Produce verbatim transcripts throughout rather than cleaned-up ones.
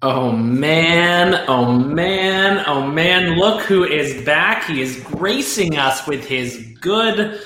Oh man, oh man, oh man, look who is back. He is gracing us with his good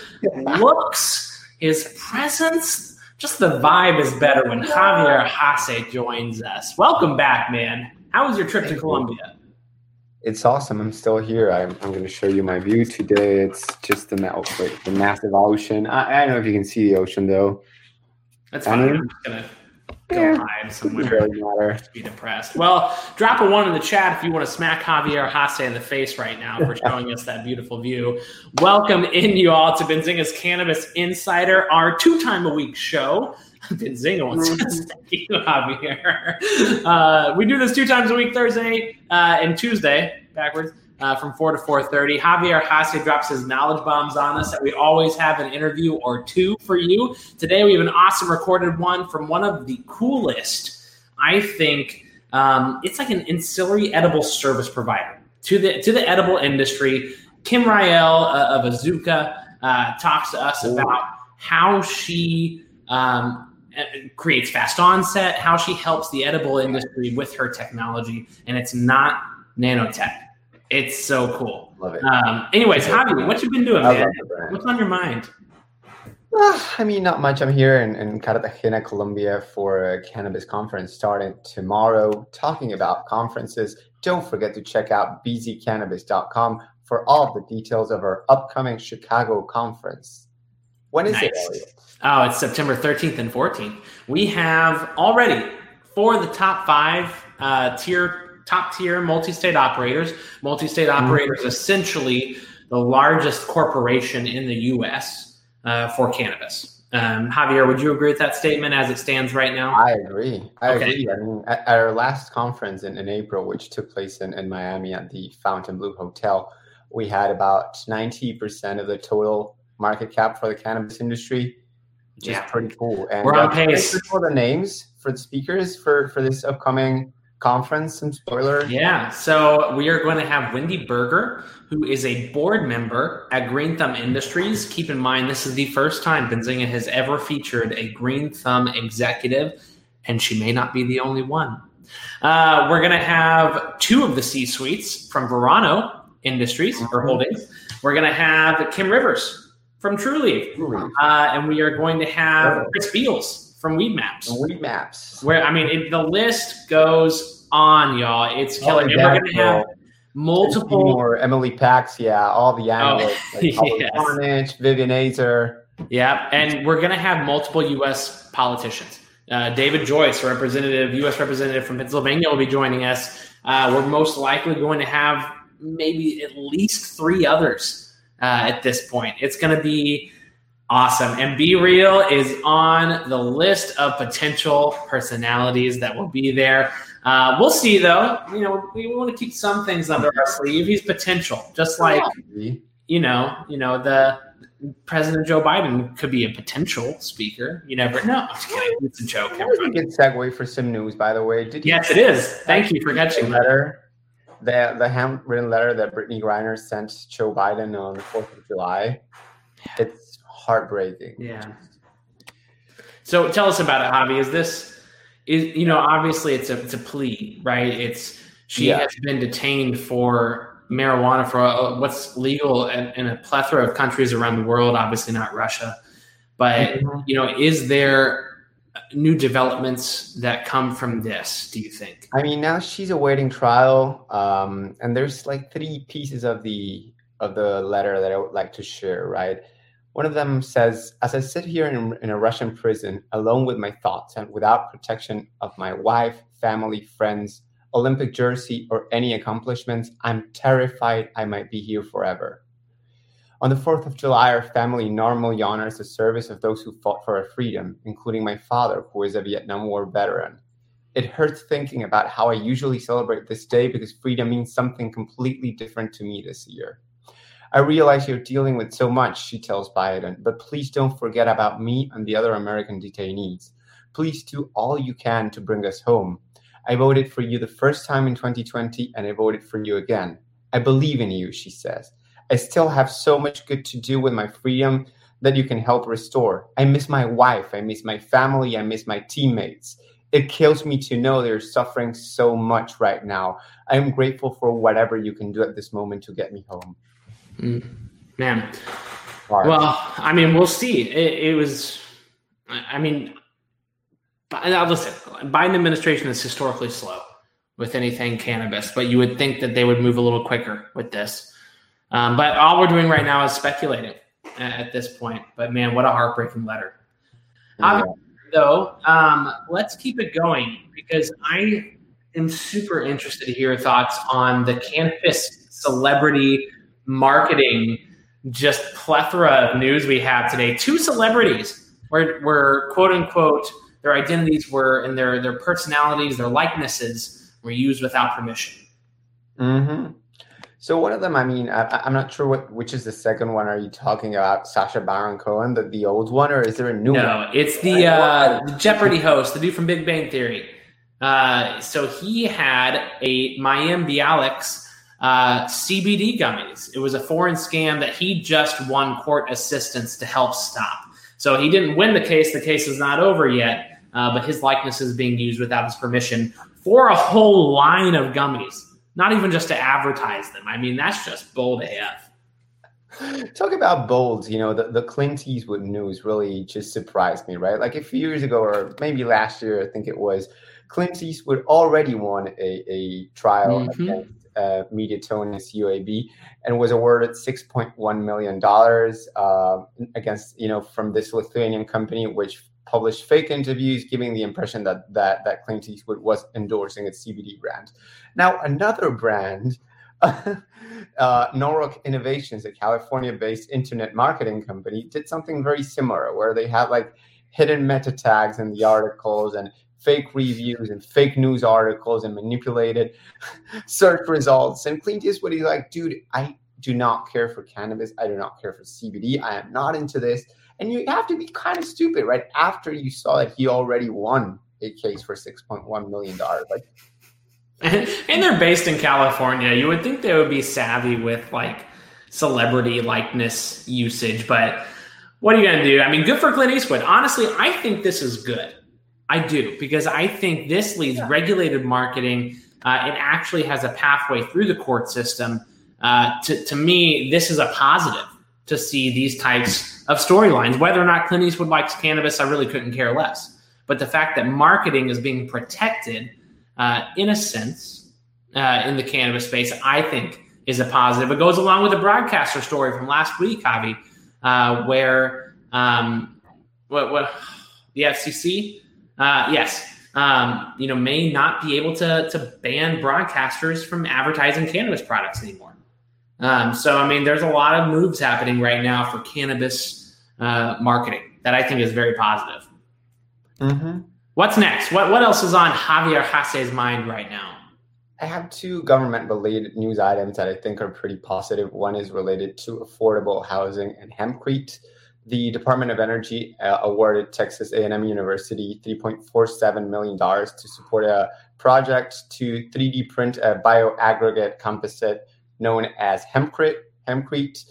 looks, his presence. Just the vibe is better when Javier Hasse joins us. Welcome back, man. How was your trip to Colombia? It's awesome. I'm still here. I'm, I'm going to show you my view today. It's just the, ma- the massive ocean. I, I don't know if you can see the ocean, though. That's fine. I'm just going to go Yeah. hide somewhere. Doesn't matter. Be depressed. Well, drop a one in the chat if you want to smack Javier Hasse in the face right now for showing us that beautiful view. Welcome in, you all, to Benzinga's Cannabis Insider, our two-time-a-week show. Benzinga wants to thank you, Javier. Uh, we do this two times a week, Thursday uh, and Tuesday, backwards, uh, from four to four thirty. Javier Hasse drops his knowledge bombs on us that we always have an interview or two for you. Today we have an awesome recorded one from one of the coolest, I think, um, it's like an ancillary edible service provider to the to the edible industry. Kim Riel uh, of Azuka uh, talks to us about how she um, creates fast onset, how she helps the edible industry with her technology, and it's not nanotech. It's so cool. Love it. Um, anyways, Javi, what you been doing, I man? love the brand. What's on your mind? Uh, I mean, not much. I'm here in, in Cartagena, Colombia for a cannabis conference starting tomorrow, talking about conferences. Don't forget to check out b z cannabis dot com for all of the details of our upcoming Chicago conference. When is Nice. it, Elliot? Oh, it's September thirteenth and fourteenth. We have already for the top five uh, tier, top tier multi-state operators. Multi-state Mm-hmm. operators, essentially the largest corporation in the U S uh, for cannabis. Um, Javier, would you agree with that statement as it stands right now? I agree. I Okay. agree. I mean, at, at our last conference in, in April, which took place in, in Miami at the Fontainebleau Hotel, we had about ninety percent of the total market cap for the cannabis industry, which Yeah. is pretty cool. And We're on uh, pace. for the names for the speakers for, for this upcoming conference, some spoiler. Yeah, so we are going to have Wendy Berger, who is a board member at Green Thumb Industries. Keep in mind, this is the first time Benzinga has ever featured a Green Thumb executive, and she may not be the only one. Uh, we're going to have two of the C-suites from Verano Industries or Holdings. We're going to have Kim Rivers from Trulieve, uh, and we are going to have Chris Beals from Weed Maps. Weed Maps. Where I mean, it, the list goes on, y'all. It's killing. Oh, And we're going to have multiple. Or Emily Pax, yeah, all the analysts, like Paul yes. Carnage, Vivian Azer. Yeah, and we're going to have multiple U S politicians. Uh, David Joyce, representative, U S representative from Pennsylvania, will be joining us. Uh, we're most likely going to have maybe at least three others uh, at this point. It's going to be awesome. And Be Real is on the list of potential personalities that will be there. Uh, we'll see, though. You know, we want to keep some things under our sleeve. He's potential, just like you know, you know the President Joe Biden could be a potential speaker. You never know. I'm just kidding. It's a joke. That was a good segue for some news, by the way. Did you Yes, it is. Thank you for catching that. letter, the the handwritten letter that Brittany Griner sent Joe Biden on the fourth of July? It's heartbreaking. Yeah. So tell us about it, Javi. Is this is you know obviously it's a it's a plea, right? It's she Yeah. has been detained for marijuana for uh, what's legal in, in a plethora of countries around the world. Obviously not Russia, but Mhm. you know, is there new developments that come from this? Do you think? I mean, now she's awaiting trial, um, and there's like three pieces of the of the letter that I would like to share. Right, one of them says, "As I sit here in, in a Russian prison, alone with my thoughts and without protection of my wife, family, friends, Olympic jersey, or any accomplishments, I'm terrified I might be here forever. On the fourth of July, our family normally honors the service of those who fought for our freedom, including my father, who is a Vietnam War veteran. It hurts thinking about how I usually celebrate this day because freedom means something completely different to me this year. I realize you're dealing with so much," she tells Biden, "but please don't forget about me and the other American detainees. Please do all you can to bring us home. I voted for you the first time in twenty twenty, and I voted for you again. I believe in you," she says. "I still have so much good to do with my freedom that you can help restore. I miss my wife. I miss my family. I miss my teammates. it kills me to know they're suffering so much right now. I'm grateful for whatever you can do at this moment to get me home. Mm, man. Hard. Well, I mean, we'll see. It, it was, I mean, now listen, Biden administration is historically slow with anything cannabis, but you would think that they would move a little quicker with this. Um, but all we're doing right now is speculating at, at this point. But man, what a heartbreaking letter. Yeah. Um, though, um, let's keep it going because I am super interested to hear your thoughts on the cannabis celebrity marketing, just plethora of news we have today. Two celebrities were, were quote unquote, their identities were and their, their personalities, their likenesses were used without permission. Mm-hmm. So one of them, I mean, I, I'm not sure what which is the second one. Are you talking about Sacha Baron Cohen, the, the old one, or is there a new no, one? No, it's the, uh, the Jeopardy host, the dude from Big Bang Theory. Uh, so he had a Mayim Bialik's uh, C B D gummies. It was a foreign scam that he just won court assistance to help stop. So he didn't win the case. The case is not over yet, uh, but his likeness is being used without his permission for a whole line of gummies. Not even just to advertise them. I mean, that's just bold A F. Talk about bold, you know, the, the Clint Eastwood news really just surprised me, right? Like a few years ago, or maybe last year, I think it was, Clint Eastwood already won a, a trial mm-hmm. against uh, Mediatonis U A B and was awarded six point one million dollars uh, against, you know, from this Lithuanian company, which published fake interviews, giving the impression that that that Clint Eastwood was endorsing its C B D brand. Now, another brand, uh, Norok Innovations, a California-based internet marketing company, did something very similar, where they had like hidden meta tags in the articles and fake reviews and fake news articles and manipulated search results. And Clint Eastwood is like, dude, I do not care for cannabis. I do not care for C B D. I am not into this. And you have to be kind of stupid, right? After you saw that he already won a case for six point one million dollars. Like, and they're based in California. You would think they would be savvy with like celebrity likeness usage, but what are you going to do? I mean, good for Clint Eastwood. Honestly, I think this is good. I do, because I think this leads yeah. regulated marketing. Uh, it actually has a pathway through the court system. Uh, to, to me, this is a positive to see these types of storylines. Whether or not Clint Eastwood likes cannabis, I really couldn't care less. But the fact that marketing is being protected, uh, in a sense, uh, in the cannabis space, I think is a positive. It goes along with the broadcaster story from last week, Javi, uh, where um, what, what the F C C, uh, yes, um, you know, may not be able to to ban broadcasters from advertising cannabis products anymore. Um, so, I mean, there's a lot of moves happening right now for cannabis uh, marketing that I think is very positive. Mm-hmm. What's next? What what else is on Javier Hasse's mind right now? I have two government-related news items that I think are pretty positive. One is related to affordable housing and hempcrete. The Department of Energy uh, awarded Texas A and M University three point four seven million dollars to support a project to three D print a bioaggregate composite known as hempcrete. Hempcrete,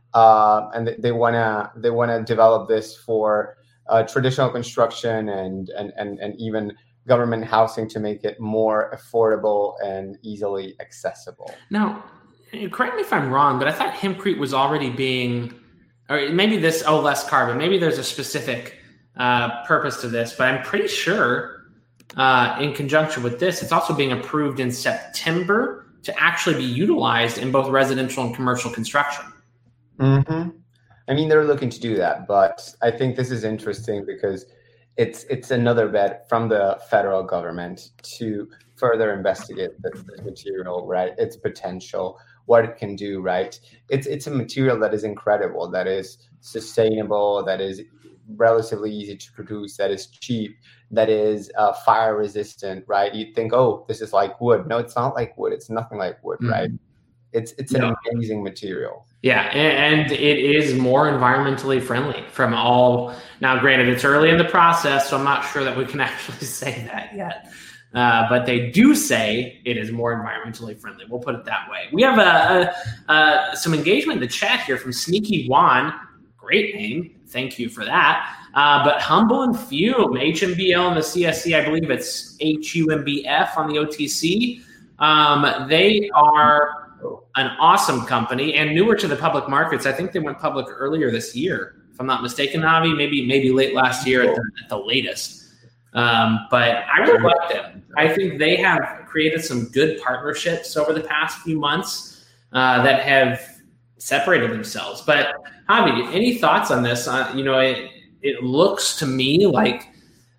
uh, and they want to they want to develop this for uh, traditional construction and and and and even government housing to make it more affordable and easily accessible. Now, correct me if I'm wrong, but I thought hempcrete was already being, or maybe this, oh, less carbon. Maybe there's a specific uh, purpose to this, but I'm pretty sure uh, in conjunction with this, it's also being approved in September to actually be utilized in both residential and commercial construction. Mm-hmm. I mean, they're looking to do that, but I think this is interesting because it's it's another bet from the federal government to further investigate this, this material, right? Its potential, what it can do, right? It's it's a material that is incredible, that is sustainable, that is relatively easy to produce, that is cheap, that is uh, fire resistant, right? You'd think, oh, this is like wood. No, it's not like wood. It's nothing like wood, mm-hmm. right? It's it's an no. amazing material. Yeah, and it is more environmentally friendly from all. Now, granted, it's early in the process, so I'm not sure that we can actually say that yet. Uh, but they do say it is more environmentally friendly. We'll put it that way. We have a, a, a, some engagement in the chat here from Sneaky Juan. Great name. Thank you for that. Uh, but Humble and Fume, H M B L and the C S C, I believe it's H U M B F on the O T C. Um, they are an awesome company and newer to the public markets. I think they went public earlier this year, if I'm not mistaken, Navi, maybe maybe late last year at the, at the latest. Um, but I really like them. I think they have created some good partnerships over the past few months uh, that have separated themselves. But Javi, any thoughts on this? Uh, you know, it, it looks to me like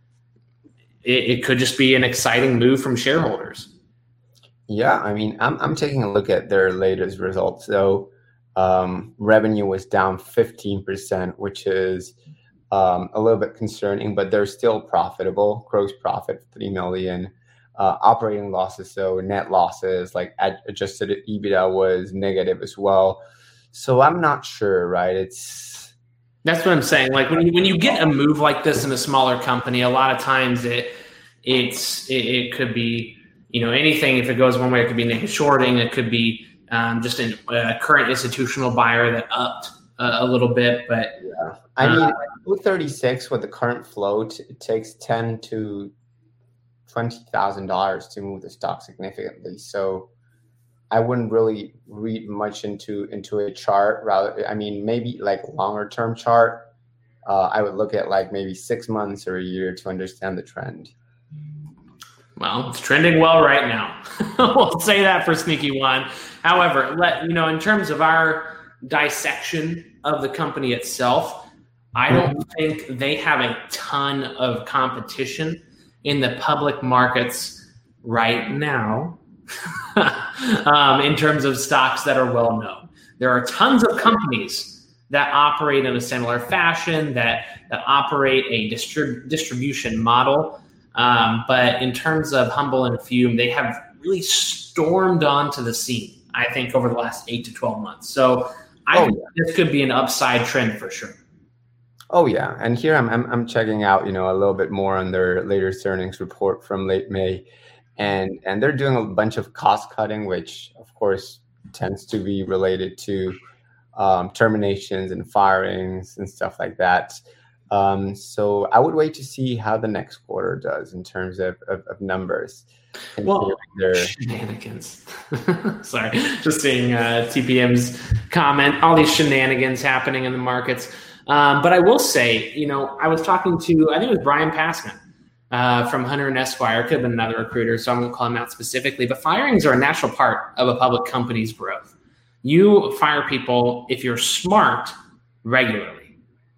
it, it could just be an exciting move from shareholders. Yeah, I mean, I'm I'm taking a look at their latest results. So um, revenue was down fifteen percent, which is um, a little bit concerning, but they're still profitable. Gross profit three million. Uh, operating losses, so net losses, like ad- adjusted EBITDA was negative as well. So I'm not sure, right? It's that's what I'm saying. Like when you, when you get a move like this in a smaller company, a lot of times it it's it, it could be, you know, anything. If it goes one way, it could be naked shorting. It could be um, just a uh, current institutional buyer that upped uh, a little bit. But yeah, I mean, two thirty-six with the current float, it takes ten to twenty thousand dollars to move the stock significantly. So I wouldn't really read much into into a chart. Rather, I mean, maybe like longer term chart. Uh, I would look at like maybe six months or a year to understand the trend. Well, it's trending well right now. We'll say that for Sneaky One. However, let you know, in terms of our dissection of the company itself, I don't think they have a ton of competition in the public markets right now. um, in terms of stocks that are well known, there are tons of companies that operate in a similar fashion, that that operate a distrib- distribution model. Um, but in terms of Humble and Fume, they have really stormed onto the scene, I think, over the last eight to twelve months. So I oh, think yeah. this could be an upside trend for sure. Oh yeah, and here I'm, I'm I'm checking out, you know, a little bit more on their latest earnings report from late May, and and they're doing a bunch of cost cutting, which of course tends to be related to um, terminations and firings and stuff like that. Um, so I would wait to see how the next quarter does in terms of, of, of numbers. Well, their... shenanigans. Sorry, just seeing uh, T P M's comment, all these shenanigans happening in the markets. Um, but I will say, you know, I was talking to, I think it was Brian Paskin uh, from Hunter and Esquire. Could have been another recruiter, so I'm going to call him out specifically. But firings are a natural part of a public company's growth. You fire people, if you're smart, regularly.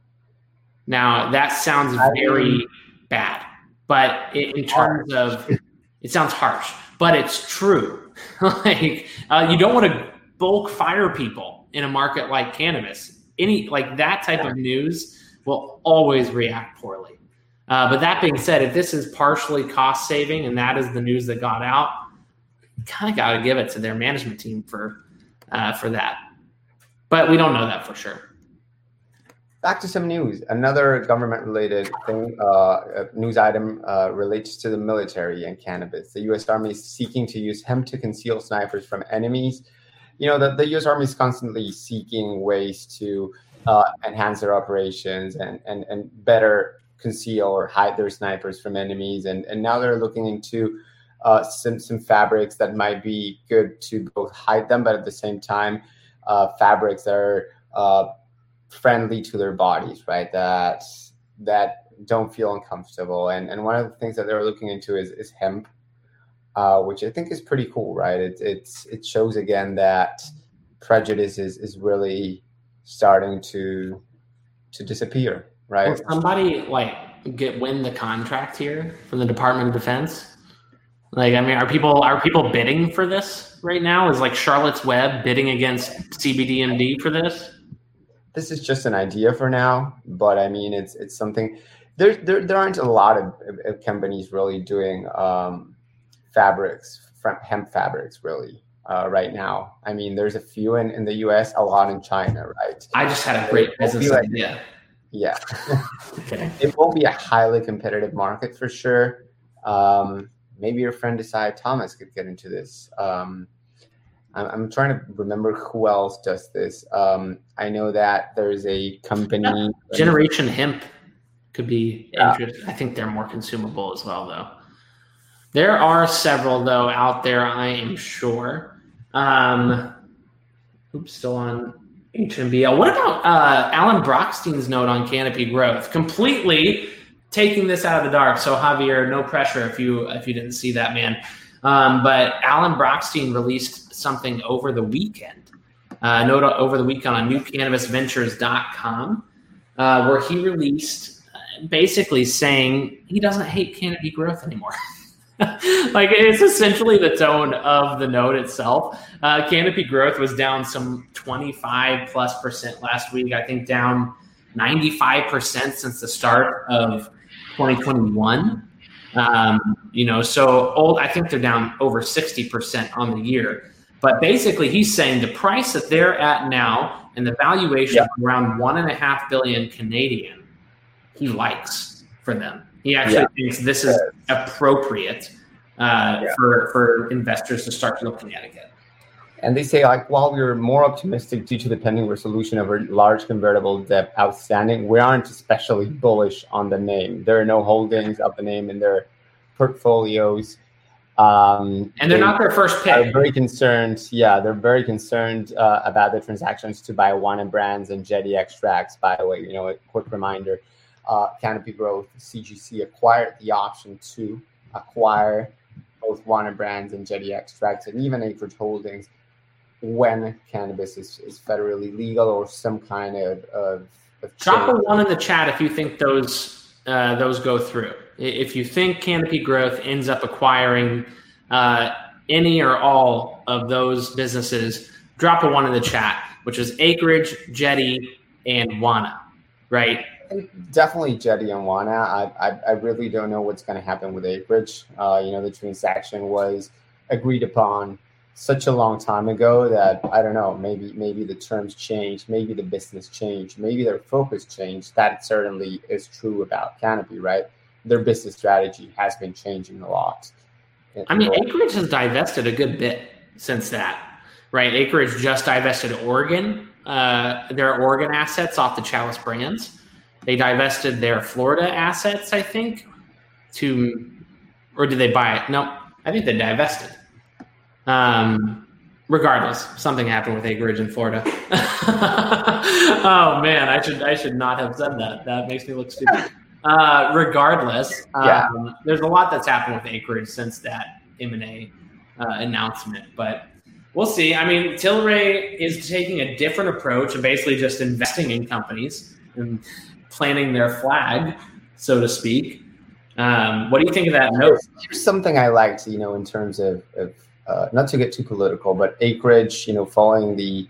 Now, that sounds very bad, but in, in terms of, it sounds harsh, but it's true. like uh, you don't want to bulk fire people in a market like cannabis. Any like that type of news will always react poorly. Uh, but that being said, if this is partially cost saving and that is the news that got out, kind of got to give it to their management team for uh, for that. But we don't know that for sure. Back to some news. Another government-related thing, uh, news item uh, relates to the military and cannabis. The U S Army is seeking to use hemp to conceal snipers from enemies. You know, the, the U S Army is constantly seeking ways to uh, enhance their operations and, and, and better conceal or hide their snipers from enemies. And, and now they're looking into uh, some, some fabrics that might be good to both hide them, but at the same time, uh, fabrics that are uh, friendly to their bodies, right? That that don't feel uncomfortable. And and one of the things that they're looking into is, is hemp, uh, which I think is pretty cool, right? It it's it shows again that prejudice is, is really starting to to disappear, right? Will somebody like get win the contract here from the Department of Defense? Like, I mean, are people are people bidding for this right now? Is like Charlotte's Web bidding against C B D M D for this? This is just an idea for now, but I mean, it's it's something. There there, there aren't a lot of, of companies really doing um, fabrics, hemp fabrics, really uh, right now. I mean, there's a few in, in the U S, a lot in China, right? I just had a great business like, idea. Yeah, okay. It won't be a highly competitive market for sure. Um, maybe your friend Desai Thomas could get into this. Um, I'm trying to remember who else does this. Um, I know that there's a company. Yeah. Generation Hemp. could be Yeah. interesting. I think they're more consumable as well, though. There are several, though, out there, I am sure. Um, oops, still on H M B L. What about uh, Alan Brochstein's note on Canopy Growth? Completely taking this out of the dark. So, Javier, no pressure if you if you didn't see that, man. Um, but Alan Brochstein released something over the weekend, uh, note over the weekend on new cannabis ventures dot com, uh, where he released uh, basically saying he doesn't hate Canopy Growth anymore. Like, it's essentially the tone of the note itself. Uh, Canopy Growth was down some twenty-five plus percent last week. I think down ninety-five percent since the start of twenty twenty-one. Um, you know, so old, I think they're down over sixty percent on the year. But basically, he's saying the price that they're at now and the valuation Yeah. of around one and a half billion Canadian, he likes for them. He actually Yeah. thinks this is appropriate uh, Yeah. for, for investors to start looking at again. And they say, like, while we're more optimistic due to the pending resolution of a large convertible debt outstanding, we aren't especially bullish on the name. There are no holdings of the name in their portfolios. Um, And they're they not their first are pick. very concerned. Yeah, they're very concerned uh, about the transactions to buy Wana Brands and Jetty Extracts. By the way, you know, a quick reminder: uh, Canopy Growth, C G C, acquired the option to acquire both Wana Brands and Jetty Extracts, and even Acreage Holdings, when cannabis is, is federally legal or some kind of, of, of Drop a change. one in the chat if you think those uh, those go through. I- If you think Canopy Growth ends up acquiring uh, any or all of those businesses, drop a one in the chat, which is Acreage, Jetty, and Wana, right? Definitely Jetty and Wana. I, I I really don't know what's going to happen with Acreage. Uh, you know, the transaction was agreed upon such a long time ago that I don't know. Maybe maybe the terms changed. Maybe the business changed. Maybe their focus changed. That certainly is true about Canopy, right? Their business strategy has been changing a lot. I mean, Acreage has divested a good bit since that, right? Acreage just divested Oregon, uh, their Oregon assets off the Chalice brands. They divested their Florida assets, I think, to, or did they buy it? No, I think they divested. Um, regardless, something happened with Acreage in Florida. Oh man, I should I should not have said that. That makes me look stupid. Uh, regardless, Yeah. um, there's a lot that's happened with Acreage since that M and A uh, announcement, but we'll see. I mean, Tilray is taking a different approach and basically just investing in companies and planting their flag, so to speak. Um, what do you think of that note? Here's something I liked, you know, in terms of, of uh, not to get too political, but Acreage, you know, following the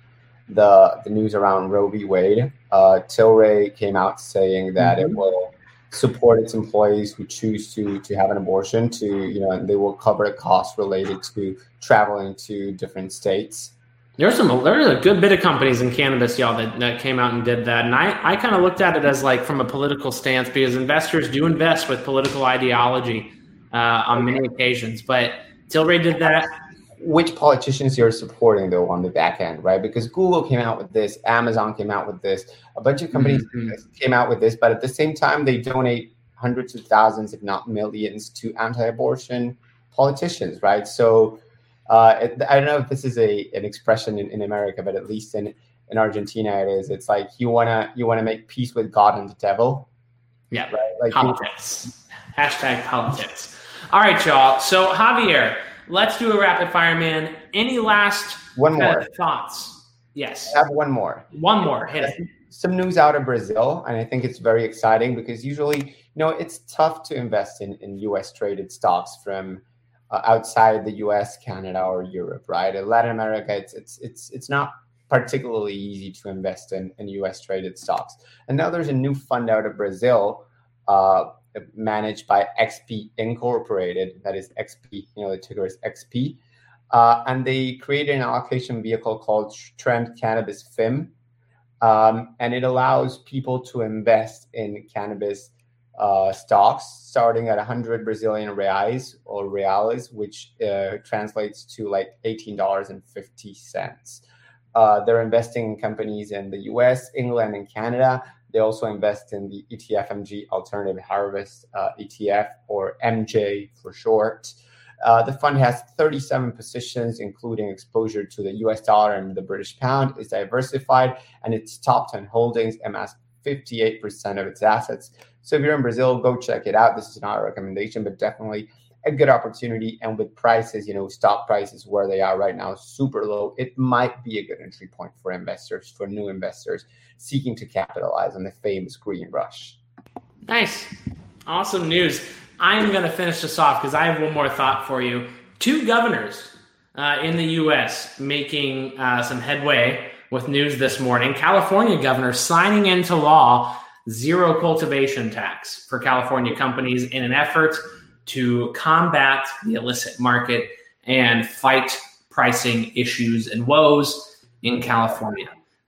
the the news around Roe v. Wade, uh, Tilray came out saying that Mhm. it will support its employees who choose to to have an abortion. To you know, and they will cover the costs related to traveling to different states. There's some there's a good bit of companies in cannabis, y'all, that, that came out and did that. And I, I kind of looked at it as like from a political stance because investors do invest with political ideology uh, on many occasions. But Tilray did that. Which politicians you're supporting though on the back end, right? Because Google came out with this, Amazon came out with this, a bunch of companies Mhm. came out with this, but at the same time, they donate hundreds of thousands, if not millions, to anti-abortion politicians, right? So uh, it, I don't know if this is a an expression in, in America, but at least in, in Argentina it is. It's like you wanna you wanna make peace with God and the devil, Yeah, right? Like you- politics. Hashtag politics. All right, y'all. So Javier, let's do a rapid fire, man. Any last one uh, more. thoughts? Yes. I have one more. One more. Hit it. Some news out of Brazil, and I think it's very exciting because usually, you know, it's tough to invest in, in U S traded stocks from uh, outside the U S, Canada, or Europe, right? In Latin America, it's it's it's it's not particularly easy to invest in, in U S traded stocks. And now there's a new fund out of Brazil, uh, managed by X P Incorporated. That is X P, you know, the ticker is X P. Uh, and they created an allocation vehicle called Trend Cannabis F I M. Um, and it allows people to invest in cannabis uh, stocks starting at one hundred Brazilian reais or reales, which uh, translates to like eighteen dollars and fifty cents. Uh, they're investing in companies in the U S, England, and Canada. They also invest in the E T F M G Alternative Harvest uh, E T F, or M J for short. Uh, the fund has thirty-seven positions, including exposure to the U S dollar and the British pound. It's diversified, and its top ten holdings amass fifty-eight percent of its assets. So if you're in Brazil, go check it out. This is not a recommendation, but definitely a good opportunity. And with prices, you know, stock prices where they are right now, super low, it might be a good entry point for investors, for new investors seeking to capitalize on the famous green rush. Nice. Awesome news. I'm going to finish this off because I have one more thought for you. Two governors uh, in the U S making uh, some headway with news this morning. California governor signing into law zero cultivation tax for California companies in an effort to combat the illicit market and fight pricing issues and woes in California.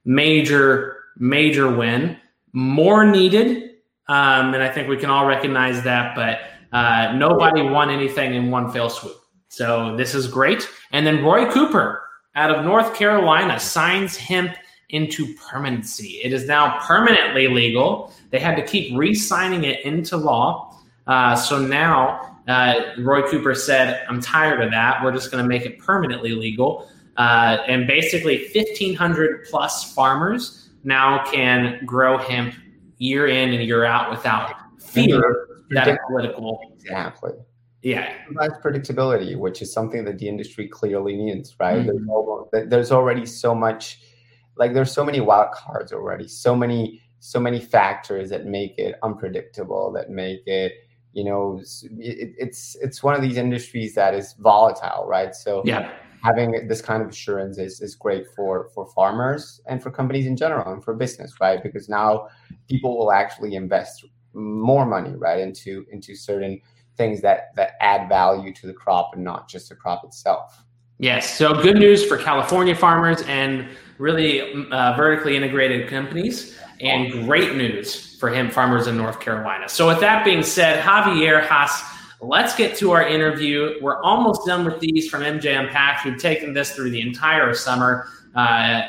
Major, major win. More needed, um, and I think we can all recognize that, but uh, nobody won anything in one fell swoop. So this is great. And then Roy Cooper out of North Carolina signs hemp into permanency. It is now permanently legal. They had to keep re-signing it into law. Uh, so now uh, Roy Cooper said, I'm tired of that. We're just going to make it permanently legal. Uh, and basically fifteen hundred plus farmers now can grow hemp year in and year out without fear that a political. Exactly. Yeah. That's predictability, which is something that the industry clearly needs, right? Mm-hmm. There's, almost, there's already so much, like there's so many wild cards already, so many, so many factors that make it unpredictable, that make it, you know, it, it's it's one of these industries that is volatile, right? So yeah. having this kind of assurance is, is great for, for farmers and for companies in general and for business, right? Because now people will actually invest more money, right, into into certain things that that add value to the crop and not just the crop itself. Yes, so good news for California farmers and really uh, vertically integrated companies, and great news for hemp farmers in North Carolina. So with that being said, Javier Haas, let's get to our interview. We're almost done with these from M J Unpacked. We've taken this through the entire summer. Uh,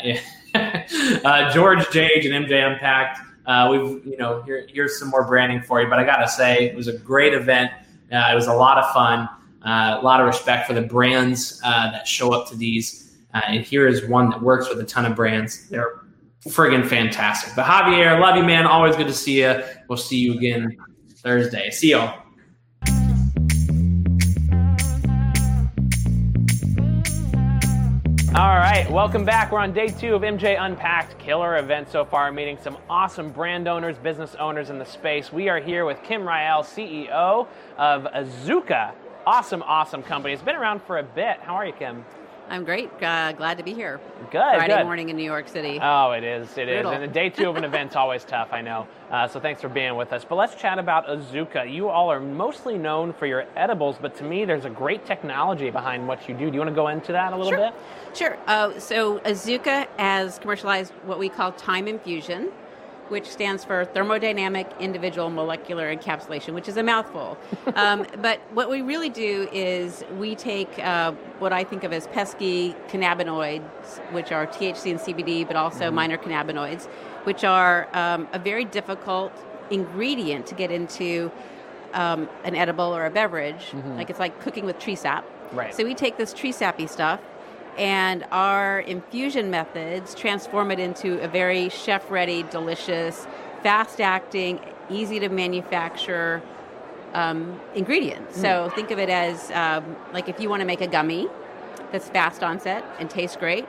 uh, George Jage and M J Unpacked. Uh, we've, you know, here, here's some more branding for you. But I gotta say, it was a great event. Uh, it was a lot of fun. Uh, a lot of respect for the brands uh, that show up to these. Uh, and here is one that works with a ton of brands. They're friggin' fantastic. But Javier, love you, man. Always good to see you. We'll see you again Thursday. See y'all. All right, welcome back. We're on day two of M J Unpacked. Killer event so far, meeting some awesome brand owners, business owners in the space. We are here with Kim Riel, C E O of Azuca. Awesome, awesome company. It's been around for a bit. How are you, Kim? I'm great. Uh, glad to be here. Good, Friday good. morning in New York City. Oh, it is, it Brutal. is. And the day two of an event's always tough, I know. Uh, so thanks for being with us. But let's chat about Azuca. You all are mostly known for your edibles, but to me, there's a great technology behind what you do. Do you want to go into that a little sure. bit? Sure. Uh, so Azuca has commercialized what we call time infusion, which stands for thermodynamic individual molecular encapsulation, which is a mouthful. um, but what we really do is we take uh, what I think of as pesky cannabinoids, which are T H C and C B D, but also mm-hmm. minor cannabinoids, which are um, a very difficult ingredient to get into um, an edible or a beverage. Mm-hmm. Like it's like cooking with tree sap. Right. So we take this tree sappy stuff, and our infusion methods transform it into a very chef-ready, delicious, fast-acting, easy-to-manufacture um, ingredient. Mm. So think of it as um, like if you want to make a gummy that's fast onset and tastes great,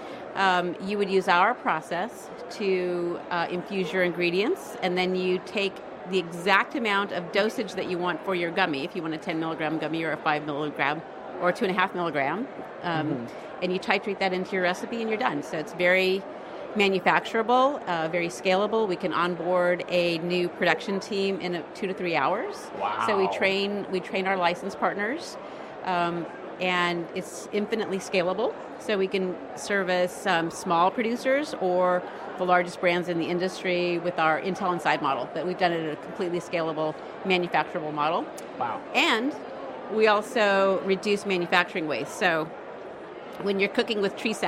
um, you would use our process to uh, infuse your ingredients, and then you take the exact amount of dosage that you want for your gummy. If you want a ten milligram gummy or a five milligram or a two and a half milligram, um, mm-hmm. and you titrate that into your recipe and you're done. So it's very manufacturable, uh, very scalable. We can onboard a new production team in a, two to three hours. Wow. So we train we train our license partners, um, and it's infinitely scalable. So we can service um, small producers or the largest brands in the industry with our Intel Inside model. But we've done it in a completely scalable, manufacturable model. Wow. And we also reduce manufacturing waste. So when you're cooking with tree sap,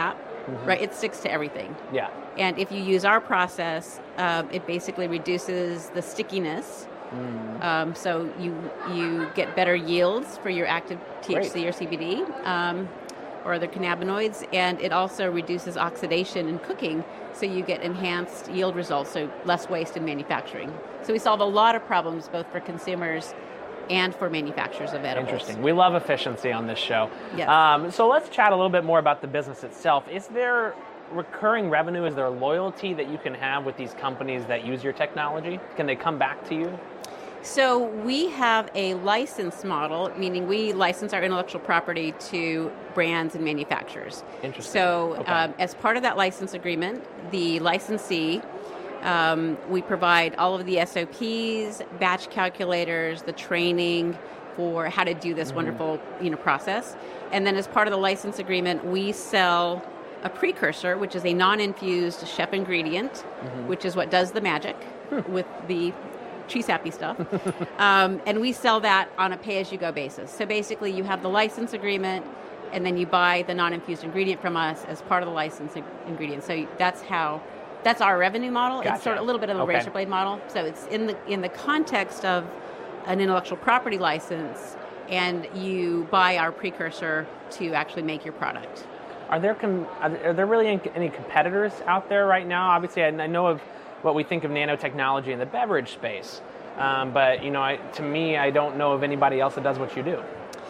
mm-hmm. right? It sticks to everything. Yeah. And if you use our process, um, it basically reduces the stickiness. Mm. Um, so you you get better yields for your active T H C Great. Or C B D um, or other cannabinoids, and it also reduces oxidation in cooking, so you get enhanced yield results, so less waste in manufacturing. So we solve a lot of problems both for consumers and for manufacturers of edibles. Interesting. We love efficiency on this show. Yes. Um, so let's chat a little bit more about the business itself. Is there recurring revenue? Is there loyalty that you can have with these companies that use your technology? Can they come back to you? So we have a license model, meaning we license our intellectual property to brands and manufacturers. Interesting. So okay. um, as part of that license agreement, the licensee, um, we provide all of the S O Ps, batch calculators, the training for how to do this mm-hmm. wonderful you know, process. And then as part of the license agreement, we sell a precursor, which is a non-infused chef ingredient, mm-hmm. which is what does the magic hmm. with the cheese happy stuff. um, and we sell that on a pay-as-you-go basis. So basically you have the license agreement and then you buy the non-infused ingredient from us as part of the license ingredient. So that's how, that's our revenue model. Gotcha. It's sort of a little bit of a okay. razor blade model. So it's in the in the context of an intellectual property license, and you buy our precursor to actually make your product. Are there com- are there really any competitors out there right now? Obviously, I know of what we think of nanotechnology in the beverage space, um, but you know, I, to me, I don't know of anybody else that does what you do.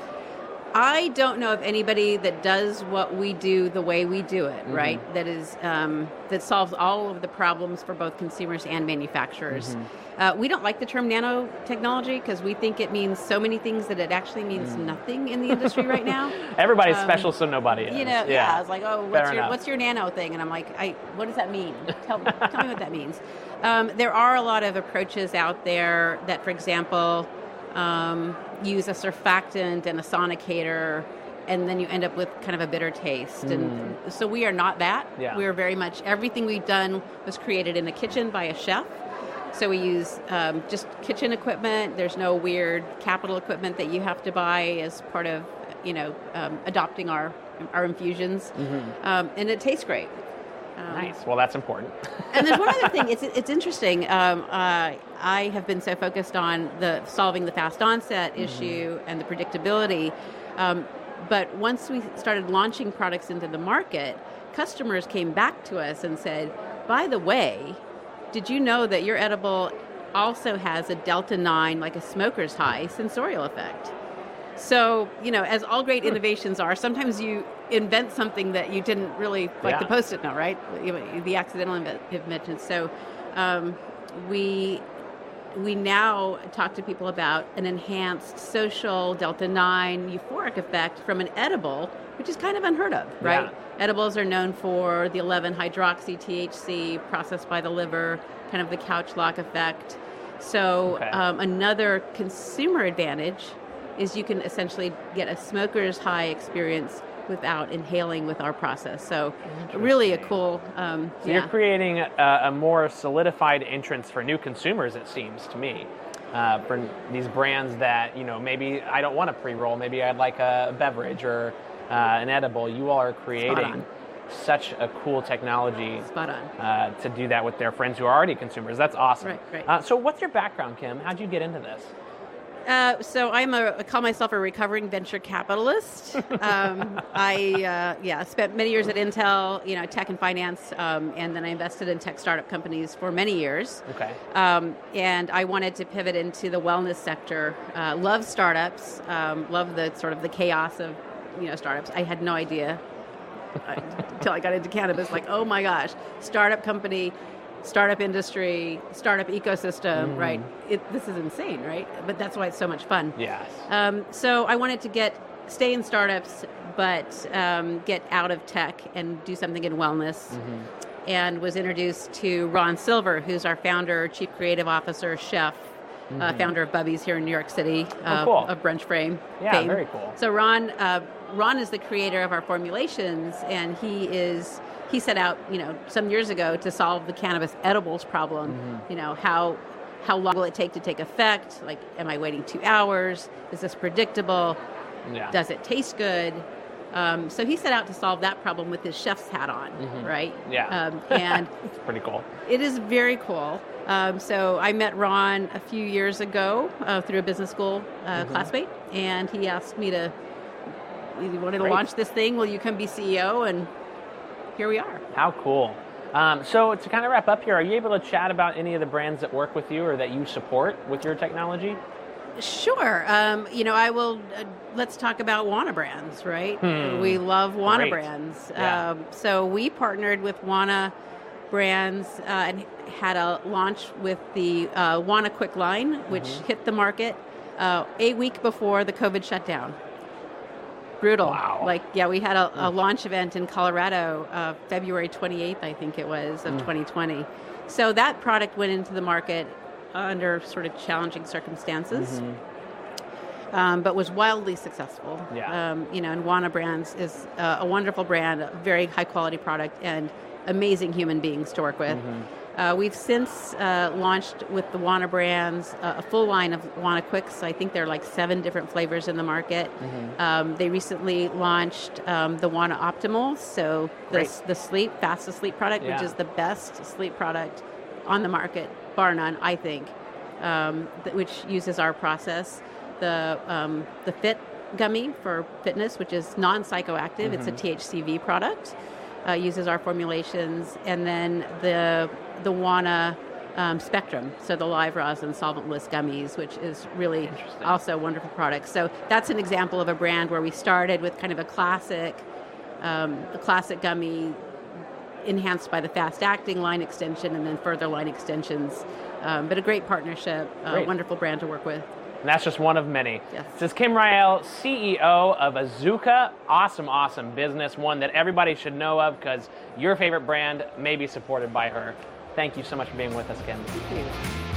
I don't know of anybody that does what we do the way we do it, mm-hmm. right? That is um, that solves all of the problems for both consumers and manufacturers. Mm-hmm. Uh, we don't like the term nanotechnology because we think it means so many things that it actually means mm. nothing in the industry right now. Everybody's um, special, so nobody is. You know, yeah. yeah I was like, oh, what's your, what's your nano thing? And I'm like, I, what does that mean? Tell, tell me what that means. Um, there are a lot of approaches out there that, for example, um, use a surfactant and a sonicator, and then you end up with kind of a bitter taste. Mm. And so we are not that. Yeah. We are very much, everything we've done was created in a kitchen by a chef. So we use um, just kitchen equipment. There's no weird capital equipment that you have to buy as part of, you know, um, adopting our our infusions. Mm-hmm. Um, and it tastes great. Um, nice. Well, that's important. And there's one other thing. It's it's interesting. Um, uh, I have been so focused on the solving the fast onset mm-hmm. issue and the predictability. Um, but once we started launching products into the market, customers came back to us and said, by the way, did you know that your edible also has a delta nine, like a smoker's high, sensorial effect? So, you know, as all great innovations are, sometimes you invent something that you didn't really, like yeah. the Post-it note, right? The accidental invention. So um, we we now talk to people about an enhanced social delta nine euphoric effect from an edible, which is kind of unheard of, right? Yeah. Edibles are known for the eleven hydroxy T H C processed by the liver, kind of the couch lock effect. So okay. um, another consumer advantage is you can essentially get a smoker's high experience without inhaling with our process. So really a cool... Um, so yeah. you're creating a, a more solidified entrance for new consumers, it seems to me. Uh, for these brands that, you know, maybe I don't want a pre-roll, maybe I'd like a beverage or uh, an edible. You all are creating such a cool technology Spot on. Uh, to do that with their friends who are already consumers. That's awesome. Right, right. Uh, so what's your background, Kim? How'd you get into this? Uh, so I'm a, I call myself a recovering venture capitalist. Um, I uh, yeah spent many years at Intel, you know, tech and finance, um, and then I invested in tech startup companies for many years. Okay. Um, and I wanted to pivot into the wellness sector. Uh, love startups. Um, love the sort of the chaos of you know startups. I had no idea until I got into cannabis. Like, oh my gosh, startup company. Startup industry, startup ecosystem, mm. right? It, this is insane, right? But that's why it's so much fun. Yes. Um, so I wanted to get stay in startups, but um, get out of tech and do something in wellness. Mm-hmm. And was introduced to Ron Silver, who's our founder, chief creative officer, chef, mm-hmm. uh, founder of Bubby's here in New York City, uh, oh, cool. of Brunch Frame. Yeah, fame. Very cool. So Ron, uh, Ron is the creator of our formulations, and he is. He set out, you know, some years ago to solve the cannabis edibles problem. Mm-hmm. You know, how how long will it take to take effect? Like, am I waiting two hours? Is this predictable? Yeah. Does it taste good? Um, so he set out to solve that problem with his chef's hat on, mm-hmm. right? Yeah. Um, and it's pretty cool. It is very cool. Um, so I met Ron a few years ago uh, through a business school uh, mm-hmm. classmate, and he asked me to, you wanted to Great. launch this thing, will you come be C E O? And here we are. How cool. Um, so to kind of wrap up here, are you able to chat about any of the brands that work with you or that you support with your technology? Sure. Um, you know, I will, uh, let's talk about Wana Brands, right? Hmm. We love Wana Great. Brands. Yeah. Um, so we partnered with Wana Brands uh, and had a launch with the uh, Wana Quick Line, which mm-hmm. hit the market uh, a week before the COVID shutdown. Brutal. Wow. Like, yeah, we had a, a launch event in Colorado, uh, February twenty-eighth, I think it was, of mm. twenty twenty. So that product went into the market under sort of challenging circumstances, mm-hmm. um, but was wildly successful. Yeah. Um, you know, and Wana Brands is uh, a wonderful brand, a very high quality product, and amazing human beings to work with. Mm-hmm. Uh, we've since uh, launched with the Wana Brands uh, a full line of Wana Quicks. I think there are like seven different flavors in the market. Mm-hmm. Um, they recently launched um, the Wana Optimal, so the, the sleep, fast asleep product, yeah. which is the best sleep product on the market, bar none, I think, um, th- which uses our process. The um, the Fit gummy for fitness, which is non-psychoactive. Mm-hmm. It's a T H C V product. Uh, uses our formulations, and then the the Wana um, Spectrum, so the live rosin solventless gummies, which is really also a wonderful product. So that's an example of a brand where we started with kind of a classic, um, the classic gummy, enhanced by the fast-acting line extension, and then further line extensions. Um, but a great partnership, a great. wonderful brand to work with. And that's just one of many. Yes. This is Kim Riel, C E O of Azuca. Awesome, awesome business. One that everybody should know of because your favorite brand may be supported by her. Thank you so much for being with us, Kim. Thank you.